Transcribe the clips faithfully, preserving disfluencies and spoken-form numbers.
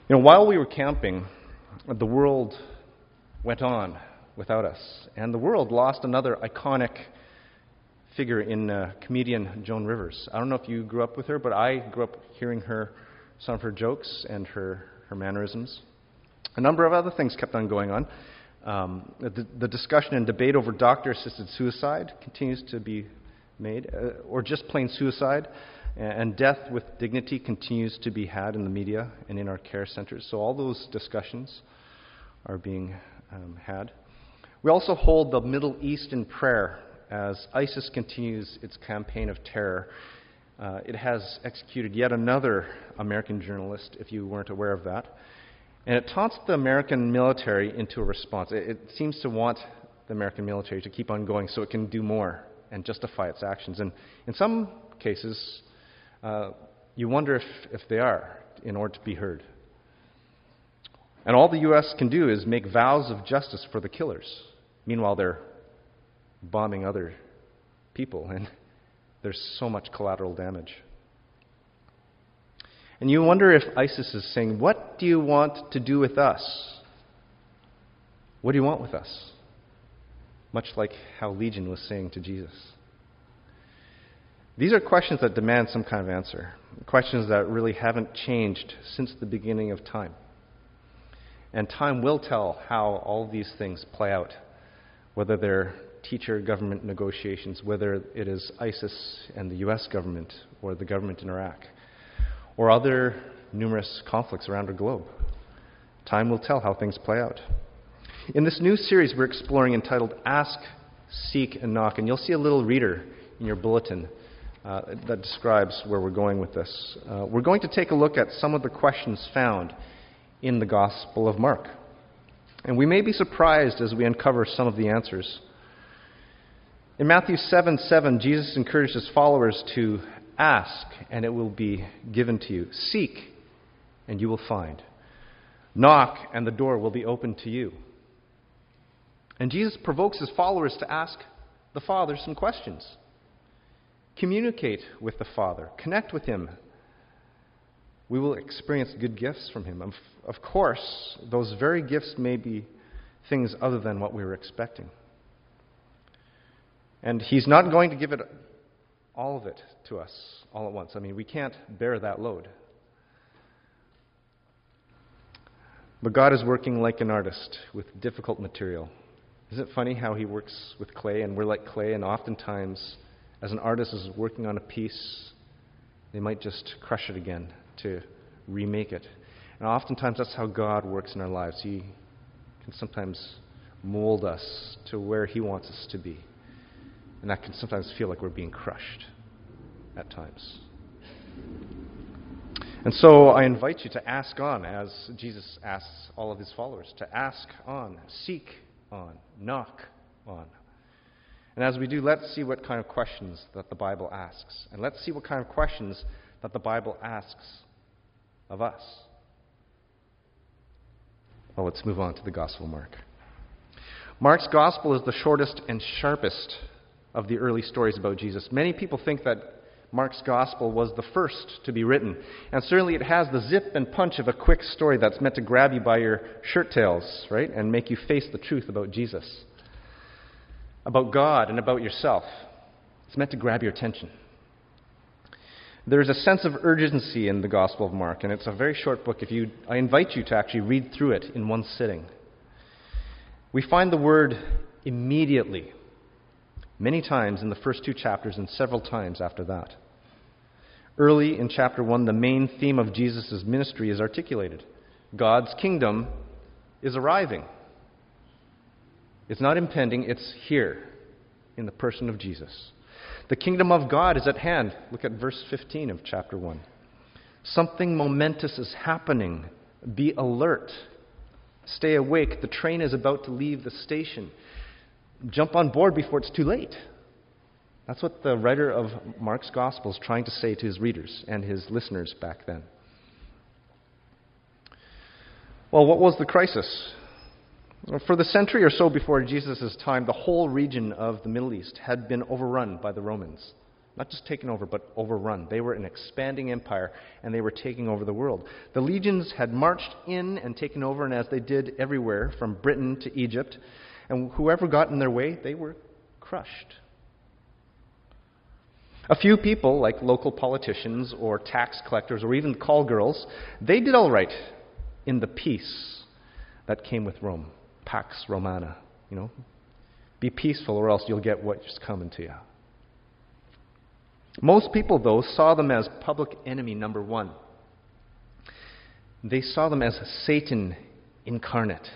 You know, while we were camping, the world went on without us. And the world lost another iconic figure in uh, comedian Joan Rivers. I don't know if you grew up with her, but I grew up hearing her, some of her jokes and her, her mannerisms. A number of other things kept on going on. Um, the, the discussion and debate over doctor-assisted suicide continues to be made, uh, or just plain suicide. And death with dignity continues to be had in the media and in our care centers. So all those discussions are being um, had. We also hold the Middle East in prayer as ISIS continues its campaign of terror. Uh, it has executed yet another American journalist, if you weren't aware of that. And it taunts the American military into a response. It, it seems to want the American military to keep on going so it can do more and justify its actions. And in some cases, Uh, you wonder if, if they are, in order to be heard. And all the U S can do is make vows of justice for the killers. Meanwhile, they're bombing other people, and there's so much collateral damage. And you wonder if ISIS is saying, what do you want to do with us? What do you want with us? Much like how Legion was saying to Jesus. These are questions that demand some kind of answer, questions that really haven't changed since the beginning of time. And time will tell how all these things play out, whether they're teacher-government negotiations, whether it is ISIS and the U S government or the government in Iraq, or other numerous conflicts around the globe. Time will tell how things play out. In this new series we're exploring entitled Ask, Seek, and Knock, and you'll see a little reader in your bulletin Uh, that describes where we're going with this. Uh, we're going to take a look at some of the questions found in the Gospel of Mark. And we may be surprised as we uncover some of the answers. In Matthew seven seven, Jesus encouraged his followers to ask, and it will be given to you. Seek, and you will find. Knock, and the door will be opened to you. And Jesus provokes his followers to ask the Father some questions. Communicate with the Father. Connect with him. We will experience good gifts from him. Of, of course, those very gifts may be things other than what we were expecting. And he's not going to give it all of it to us all at once. I mean, we can't bear that load. But God is working like an artist with difficult material. Isn't it funny how he works with clay, and we're like clay, and oftentimes as an artist is working on a piece, they might just crush it again to remake it. And oftentimes that's how God works in our lives. He can sometimes mold us to where he wants us to be. And that can sometimes feel like we're being crushed at times. And so I invite you to ask on, as Jesus asks all of his followers, to ask on, seek on, knock on. And as we do, let's see what kind of questions that the Bible asks. And let's see what kind of questions that the Bible asks of us. Well, let's move on to the Gospel of Mark. Mark's Gospel is the shortest and sharpest of the early stories about Jesus. Many people think that Mark's Gospel was the first to be written. And certainly it has the zip and punch of a quick story that's meant to grab you by your shirt tails, right? And make you face the truth about Jesus, about God, and about yourself. It's meant to grab your attention. There's a sense of urgency in the Gospel of Mark, and it's a very short book. If you, I invite you to actually read through it in one sitting. We find the word immediately many times in the first two chapters and several times after that. Early in chapter one, the main theme of Jesus' ministry is articulated. God's kingdom is arriving. It's not impending, it's here in the person of Jesus. The kingdom of God is at hand. Look at verse fifteen of chapter one. Something momentous is happening. Be alert. Stay awake. The train is about to leave the station. Jump on board before it's too late. That's what the writer of Mark's Gospel is trying to say to his readers and his listeners back then. Well, what was the crisis? For the century or so before Jesus' time, the whole region of the Middle East had been overrun by the Romans. Not just taken over, but overrun. They were an expanding empire, and they were taking over the world. The legions had marched in and taken over, and as they did everywhere, from Britain to Egypt, and whoever got in their way, they were crushed. A few people, like local politicians or tax collectors or even call girls, they did all right in the peace that came with Rome. Pax Romana, you know. Be peaceful or else you'll get what's coming to you. Most people, though, saw them as public enemy number one. They saw them as Satan incarnate.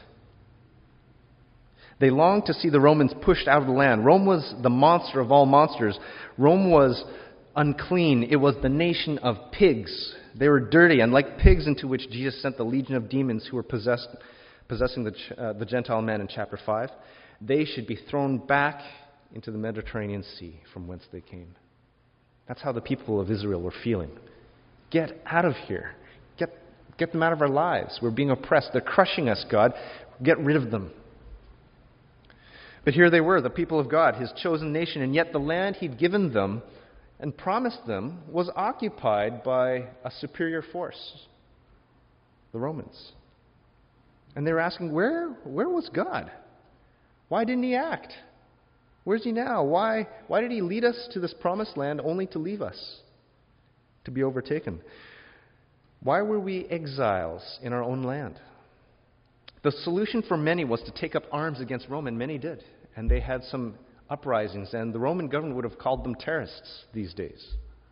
They longed to see the Romans pushed out of the land. Rome was the monster of all monsters. Rome was unclean. It was the nation of pigs. They were dirty, and like pigs into which Jesus sent the legion of demons who were possessed, possessing the, uh, the Gentile man in chapter five, they should be thrown back into the Mediterranean Sea from whence they came. That's how the people of Israel were feeling. Get out of here. Get, get them out of our lives. We're being oppressed. They're crushing us, God. Get rid of them. But here they were, the people of God, His chosen nation, and yet the land He'd given them and promised them was occupied by a superior force, the Romans. And they were asking, where, where was God? Why didn't He act? Where's He now? Why, why did He lead us to this promised land only to leave us, to be overtaken? Why were we exiles in our own land? The solution for many was to take up arms against Rome, and many did. And they had some uprisings, and the Roman government would have called them terrorists these days.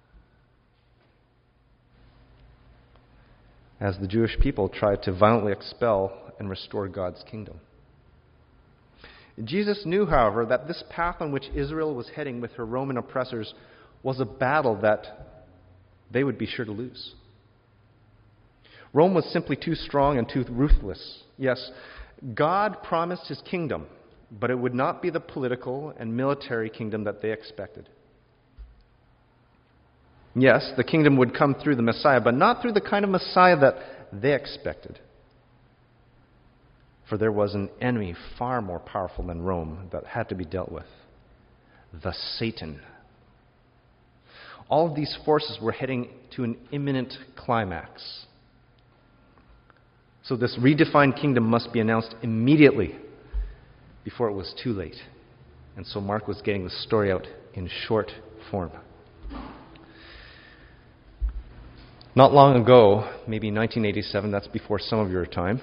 As the Jewish people tried to violently expel and restore God's kingdom. Jesus knew, however, that this path on which Israel was heading with her Roman oppressors was a battle that they would be sure to lose. Rome was simply too strong and too ruthless. Yes, God promised His kingdom, but it would not be the political and military kingdom that they expected. Yes, the kingdom would come through the Messiah, but not through the kind of Messiah that they expected. For there was an enemy far more powerful than Rome that had to be dealt with. The Satan. All of these forces were heading to an imminent climax. So this redefined kingdom must be announced immediately before it was too late. And so Mark was getting the story out in short form. Not long ago, maybe nineteen eighty-seven, that's before some of your time,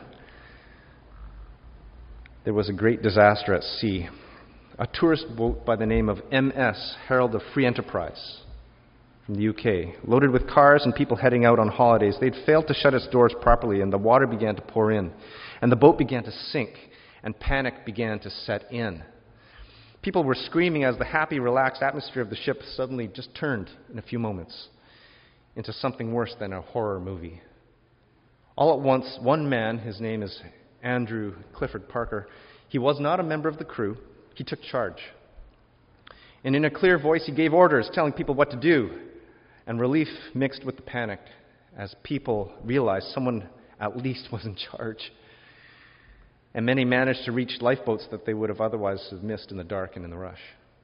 there was a great disaster at sea. A tourist boat by the name of M S Herald of Free Enterprise from the U K, loaded with cars and people heading out on holidays. They'd failed to shut its doors properly, and the water began to pour in. And the boat began to sink, and panic began to set in. People were screaming as the happy, relaxed atmosphere of the ship suddenly just turned in a few moments into something worse than a horror movie. All at once, one man, his name is Andrew Clifford Parker, he was not a member of the crew. He took charge. And in a clear voice, he gave orders, telling people what to do. And relief mixed with the panic as people realized someone at least was in charge. And many managed to reach lifeboats that they would have otherwise have missed in the dark and in the rush.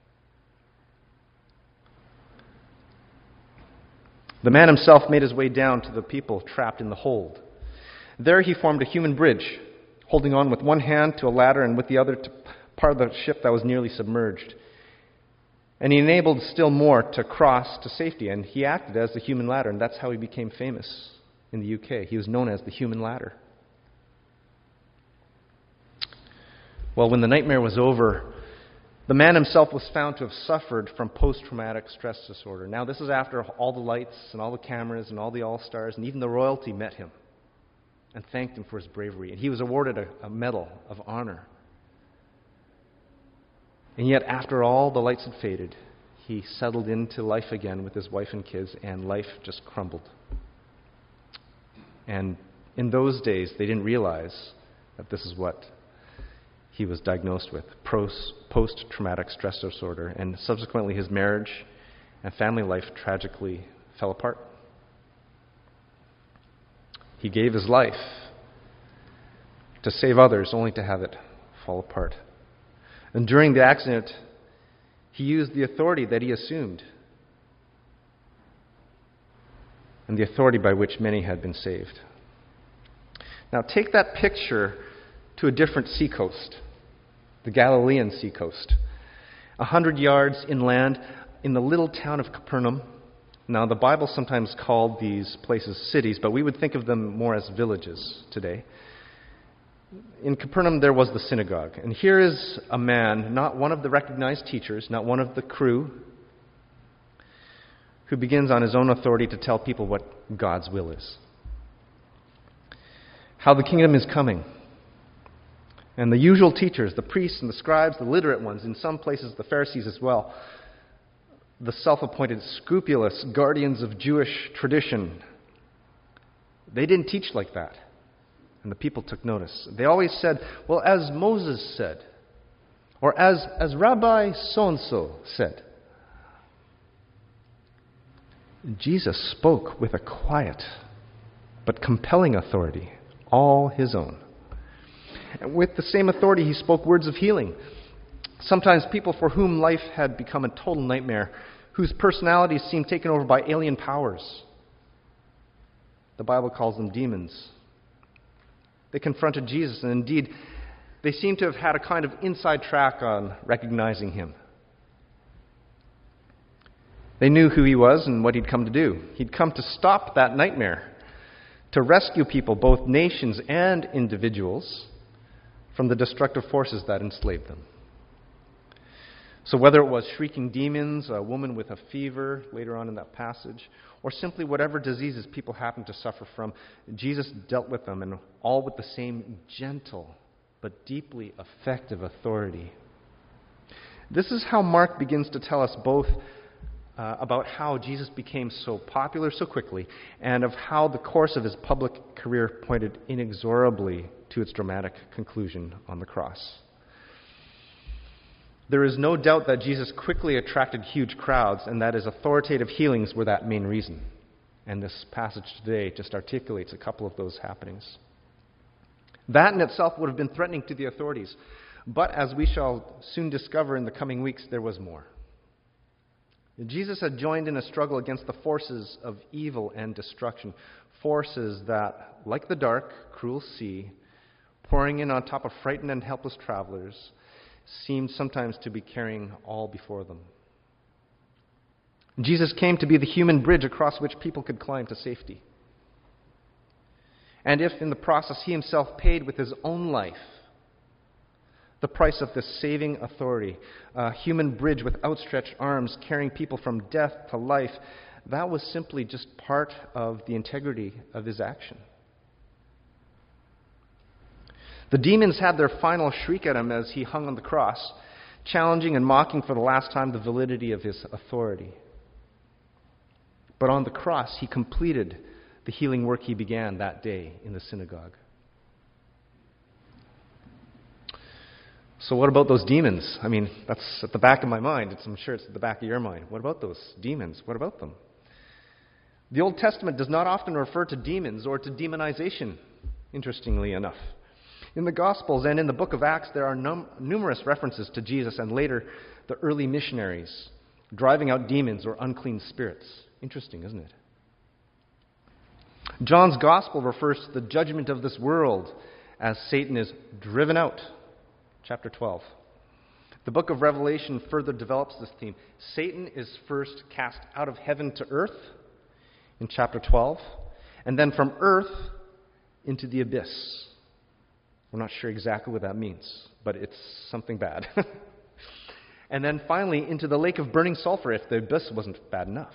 The man himself made his way down to the people trapped in the hold. There he formed a human bridge, holding on with one hand to a ladder and with the other to part of the ship that was nearly submerged. And he enabled still more to cross to safety, and he acted as the human ladder, and that's how he became famous in the U K. He was known as the human ladder. Well, when the nightmare was over, the man himself was found to have suffered from post-traumatic stress disorder. Now, this is after all the lights and all the cameras and all the all-stars and even the royalty met him and thanked him for his bravery. And he was awarded a, a medal of honor. And yet, after all the lights had faded, he settled into life again with his wife and kids, and life just crumbled. And in those days, they didn't realize that this is what he was diagnosed with, post-traumatic stress disorder, and subsequently his marriage and family life tragically fell apart. He gave his life to save others, only to have it fall apart. And during the accident, he used the authority that he assumed and the authority by which many had been saved. Now take that picture to a different seacoast, the Galilean seacoast. A hundred yards inland in the little town of Capernaum. Now the Bible sometimes called these places cities, but we would think of them more as villages today. In Capernaum there was the synagogue. And here is a man, not one of the recognized teachers, not one of the crew, who begins on his own authority to tell people what God's will is. How the kingdom is coming. And the usual teachers, the priests and the scribes, the literate ones, in some places the Pharisees as well, the self-appointed scrupulous guardians of Jewish tradition, they didn't teach like that. And the people took notice. They always said, well, as Moses said, or as, as Rabbi so-and-so said. Jesus spoke with a quiet but compelling authority, all his own. And with the same authority, he spoke words of healing. Sometimes people for whom life had become a total nightmare, whose personalities seemed taken over by alien powers. The Bible calls them demons. They confronted Jesus, and indeed, they seem to have had a kind of inside track on recognizing him. They knew who he was and what he'd come to do. He'd come to stop that nightmare, to rescue people, both nations and individuals, from the destructive forces that enslaved them. So whether it was shrieking demons, a woman with a fever later on in that passage, or simply whatever diseases people happened to suffer from, Jesus dealt with them, and all with the same gentle but deeply effective authority. This is how Mark begins to tell us both uh, about how Jesus became so popular so quickly, and of how the course of his public career pointed inexorably to its dramatic conclusion on the cross. There is no doubt that Jesus quickly attracted huge crowds, and that his authoritative healings were that main reason. And this passage today just articulates a couple of those happenings. That in itself would have been threatening to the authorities. But as we shall soon discover in the coming weeks, there was more. Jesus had joined in a struggle against the forces of evil and destruction. Forces that, like the dark, cruel sea, pouring in on top of frightened and helpless travelers, seemed sometimes to be carrying all before them. Jesus came to be the human bridge across which people could climb to safety. And if in the process he himself paid with his own life the price of this saving authority, a human bridge with outstretched arms carrying people from death to life, that was simply just part of the integrity of his action. The demons had their final shriek at him as he hung on the cross, challenging and mocking for the last time the validity of his authority. But on the cross, he completed the healing work he began that day in the synagogue. So what about those demons? I mean, that's at the back of my mind. It's, I'm sure it's at the back of your mind. What about those demons? What about them? The Old Testament does not often refer to demons or to demonization, interestingly enough. In the Gospels and in the book of Acts, there are num- numerous references to Jesus and later the early missionaries driving out demons or unclean spirits. Interesting, isn't it? John's Gospel refers to the judgment of this world as Satan is driven out. Chapter twelve. The book of Revelation further develops this theme. Satan is first cast out of heaven to earth in chapter twelve, and then from earth into the abyss. We're not sure exactly what that means, but it's something bad. And then finally into the lake of burning sulfur if the abyss wasn't bad enough.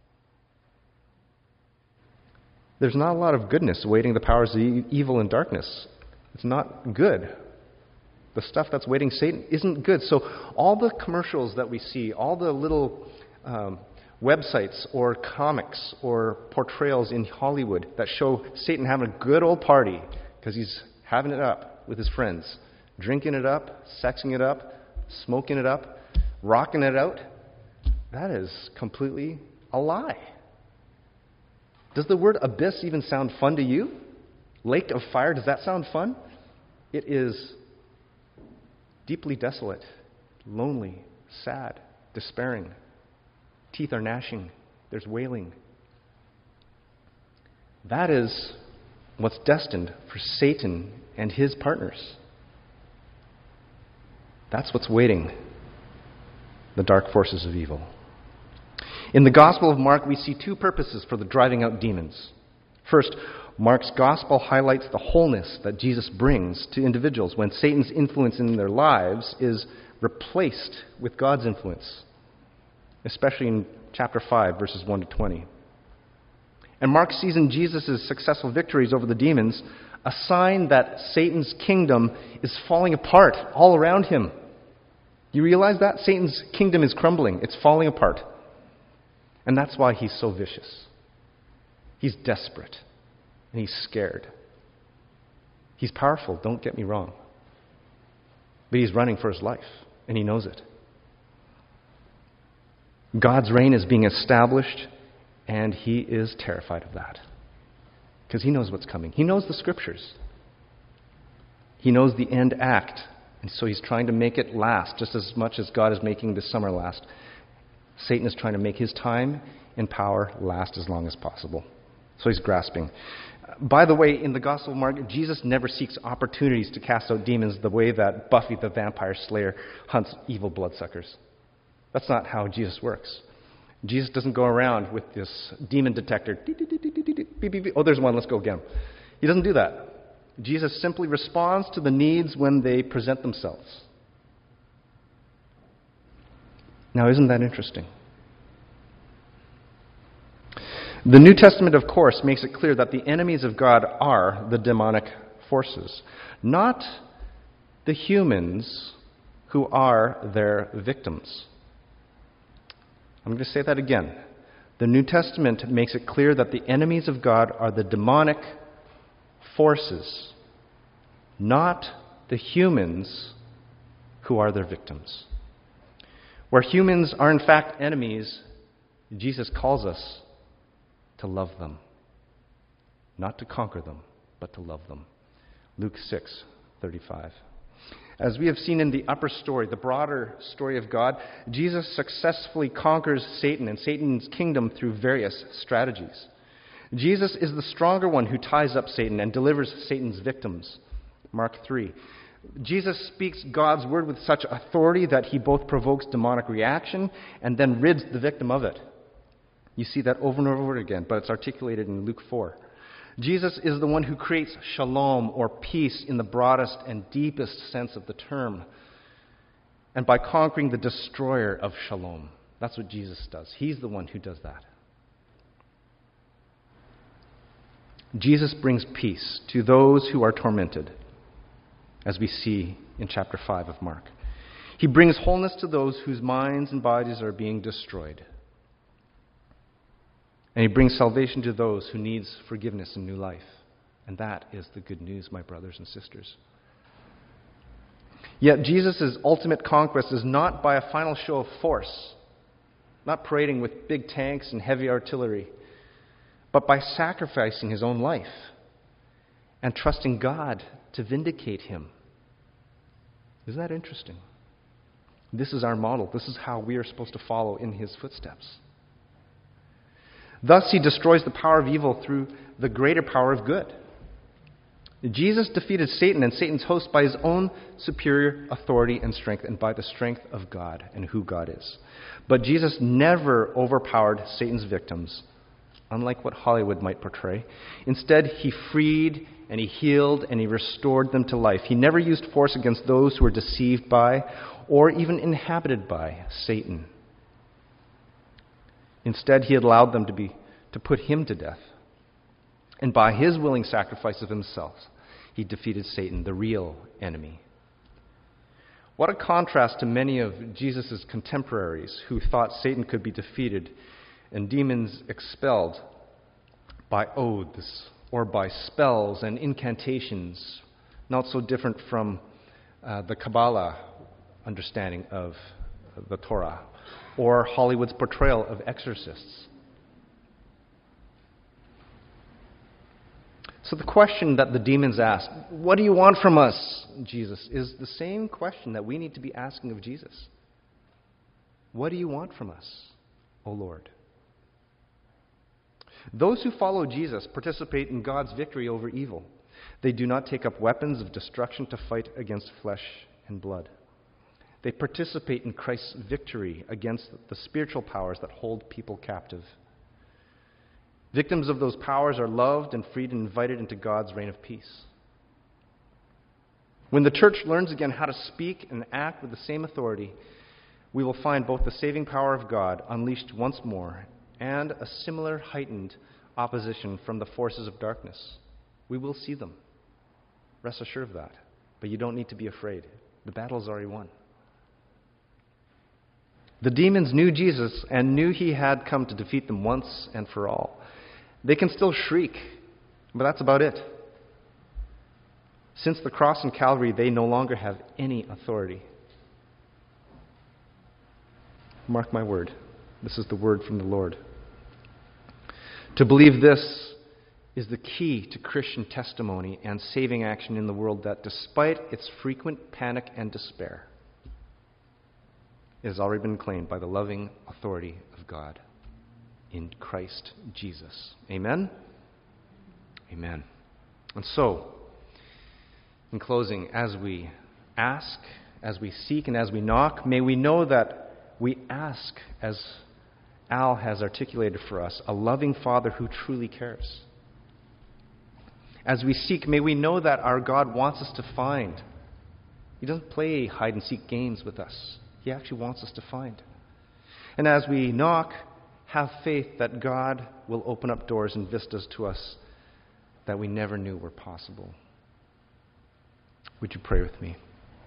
There's not a lot of goodness awaiting the powers of evil and darkness. It's not good. The stuff that's waiting Satan isn't good. So all the commercials that we see, all the little um, websites or comics or portrayals in Hollywood that show Satan having a good old party because he's having it up with his friends, drinking it up, sexing it up, smoking it up, rocking it out, that is completely a lie. Does the word abyss even sound fun to you? Lake of fire, does that sound fun? It is deeply desolate, lonely, sad, despairing. Teeth are gnashing. There's wailing. That is what's destined for Satan and his partners. That's what's waiting the dark forces of evil. In the Gospel of Mark, we see two purposes for the driving out demons. First, Mark's Gospel highlights the wholeness that Jesus brings to individuals when Satan's influence in their lives is replaced with God's influence, especially in chapter five, verses one to twenty. And Mark sees in Jesus' successful victories over the demons a sign that Satan's kingdom is falling apart all around him. You realize that? Satan's kingdom is crumbling. It's falling apart. And that's why he's so vicious. He's desperate. And he's scared. He's powerful, don't get me wrong. But he's running for his life. And he knows it. God's reign is being established. And he is terrified of that. Because he knows what's coming. He knows the scriptures. He knows the end act. And so he's trying to make it last just as much as God is making this summer last. Satan is trying to make his time and power last as long as possible. So he's grasping. By the way, in the Gospel of Mark, Jesus never seeks opportunities to cast out demons the way that Buffy the Vampire Slayer hunts evil bloodsuckers. That's not how Jesus works. Jesus doesn't go around with this demon detector. Oh, there's one, let's go again. He doesn't do that. Jesus simply responds to the needs when they present themselves. Now, isn't that interesting? The New Testament, of course, makes it clear that the enemies of God are the demonic forces, not the humans who are their victims. I'm going to say that again. The New Testament makes it clear that the enemies of God are the demonic forces, not the humans who are their victims. Where humans are in fact enemies, Jesus calls us to love them. Not to conquer them, but to love them. Luke six thirty-five. As we have seen in the upper story, the broader story of God, Jesus successfully conquers Satan and Satan's kingdom through various strategies. Jesus is the stronger one who ties up Satan and delivers Satan's victims. Mark three. Jesus speaks God's word with such authority that he both provokes demonic reaction and then rids the victim of it. You see that over and over again, but it's articulated in Luke four. Jesus is the one who creates shalom, or peace, in the broadest and deepest sense of the term. And by conquering the destroyer of shalom. That's what Jesus does. He's the one who does that. Jesus brings peace to those who are tormented, as we see in chapter five of Mark. He brings wholeness to those whose minds and bodies are being destroyed. And he brings salvation to those who need forgiveness and new life. And that is the good news, my brothers and sisters. Yet Jesus' ultimate conquest is not by a final show of force, not parading with big tanks and heavy artillery, but by sacrificing his own life and trusting God to vindicate him. Isn't that interesting? This is our model. This is how we are supposed to follow in his footsteps. Thus, he destroys the power of evil through the greater power of good. Jesus defeated Satan and Satan's host by his own superior authority and strength, and by the strength of God and who God is. But Jesus never overpowered Satan's victims, unlike what Hollywood might portray. Instead, he freed and he healed and he restored them to life. He never used force against those who were deceived by or even inhabited by Satan. Instead, he allowed them to be to put him to death. And by his willing sacrifice of himself, he defeated Satan, the real enemy. What a contrast to many of Jesus' contemporaries who thought Satan could be defeated and demons expelled by oaths or by spells and incantations, not so different from uh, the Kabbalah understanding of the Torah, or Hollywood's portrayal of exorcists. So the question that the demons ask, "What do you want from us, Jesus?" is the same question that we need to be asking of Jesus. What do you want from us, O Lord? Those who follow Jesus participate in God's victory over evil. They do not take up weapons of destruction to fight against flesh and blood. They participate in Christ's victory against the spiritual powers that hold people captive. Victims of those powers are loved and freed and invited into God's reign of peace. When the church learns again how to speak and act with the same authority, we will find both the saving power of God unleashed once more and a similar heightened opposition from the forces of darkness. We will see them. Rest assured of that. But you don't need to be afraid. The battle is already won. The demons knew Jesus and knew he had come to defeat them once and for all. They can still shriek, but that's about it. Since the cross and Calvary, they no longer have any authority. Mark my word. This is the word from the Lord. To believe this is the key to Christian testimony and saving action in the world that, despite its frequent panic and despair, it has already been claimed by the loving authority of God in Christ Jesus. Amen? Amen. And so, in closing, as we ask, as we seek, and as we knock, may we know that we ask, as Al has articulated for us, a loving Father who truly cares. As we seek, may we know that our God wants us to find. He doesn't play hide-and-seek games with us. He actually wants us to find. And as we knock, have faith that God will open up doors and vistas to us that we never knew were possible. Would you pray with me?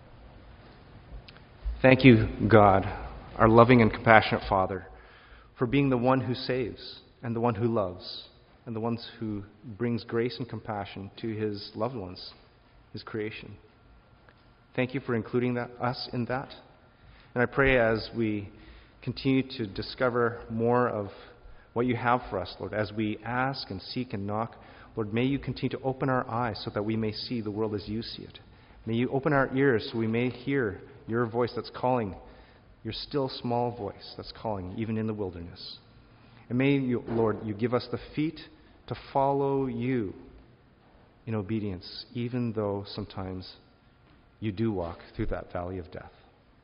Thank you, God, our loving and compassionate Father, for being the one who saves and the one who loves and the one who brings grace and compassion to his loved ones, his creation. Thank you for including that, us in that. And I pray as we continue to discover more of what you have for us, Lord, as we ask and seek and knock, Lord, may you continue to open our eyes so that we may see the world as you see it. May you open our ears so we may hear your voice that's calling, your still small voice that's calling, even in the wilderness. And may you, Lord, you give us the feet to follow you in obedience, even though sometimes you do walk through that valley of death.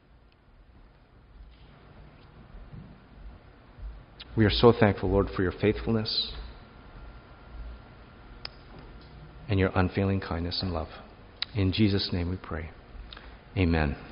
We are so thankful, Lord, for your faithfulness and your unfailing kindness and love. In Jesus' name we pray. Amen.